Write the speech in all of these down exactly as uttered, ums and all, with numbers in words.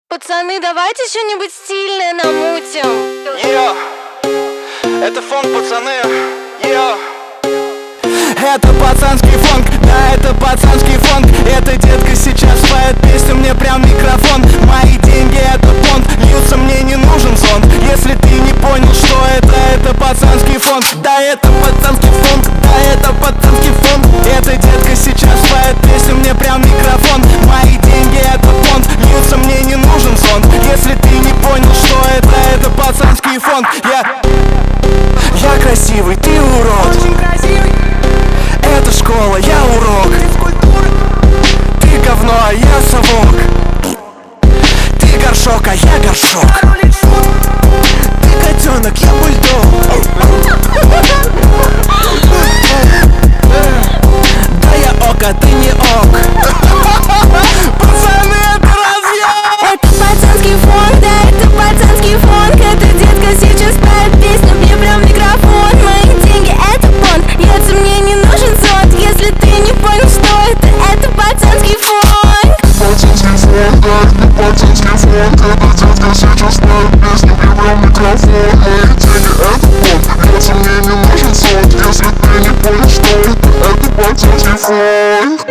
Пацаны, давайте что-нибудь стильное намутим. Yeah. Это фонк, пацаны. Yeah. Это пацанский фонк, да, это пацанский фонк. Эта детка сейчас поет песню мне прям в микрофон. Мои деньги это понт, льются, мне не нужен зонт. Если ты не понял, что это, это пацанский фонк. Да, это пацанский фонк, да, это пацанский фонк. Эта детка сейчас поет песню мне прям в микрофон. Мои деньги это понт, льются, мне не нужен зонт. Если ты не понял, что это, это пацанский фонк. Я, я красивый, ты урод. Очень красивый. Это школа, я урок. Ты говно, а я совок. Ты горшок, а я горшок. Ты котенок, я бульдог. Да я ок, а ты не ок. Пацаны, это разъем. Это пацанский фонк, да, это пацанский фонк. Эта детка сейчас поет песню мне прям в микрофон. Мои деньги это понт, льется, мне не нужен зонт. Если ты не понял, что это, это пацанский фонк. Пацанский фонк, да, это пацанский фонк. Эта детка сейчас поет песню мне прям в микрофон. Мои деньги это понт, льется, мне не нужен зонт. Если ты не понял, что это, это пацанский фонк.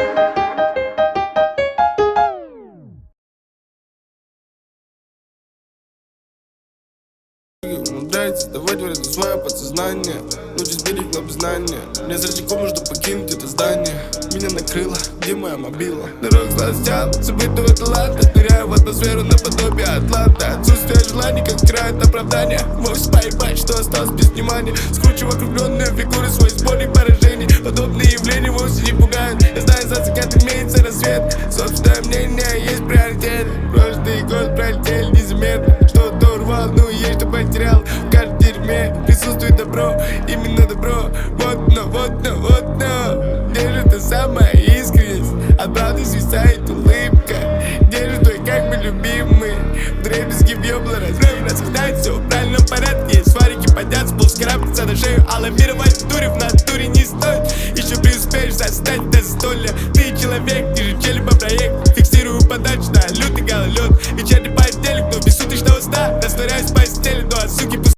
Умудряется давать вред в свое подсознание. Ночи сберег на знания. Мне с рычагом нужно покинуть это здание. Меня накрыло, где моя мобила? Дорог сластян, забытого таланта. Ныряю в атмосферу наподобие Атланта. Отсутствие желаний, как стирает оправдание. Можешь поебать, что осталось без внимания. Скручиваю округленные фигуры своих болей и поражений. Подобные явления вовсе не пугают. Я знаю, за закат имеется рассвет. Собственное мнение есть приоритет. Прошлый год пролетел незаметно. Что-то урвал, ну есть что потерял. В каждом дерьме присутствует добро. Именно добро. Вот но, вот но, вот но. Где же та самая искренность? От правды свисает улыбка. Где же твой как бы любимый? Вдребезги въебла разброй. Рассуждает все в правильном порядке. Сварики поднятся, пол скрапится на шею. А лавировать в туре в натуре не стоит. Еще преуспеешь застать до столья. Ты человек, ты же челюба проект.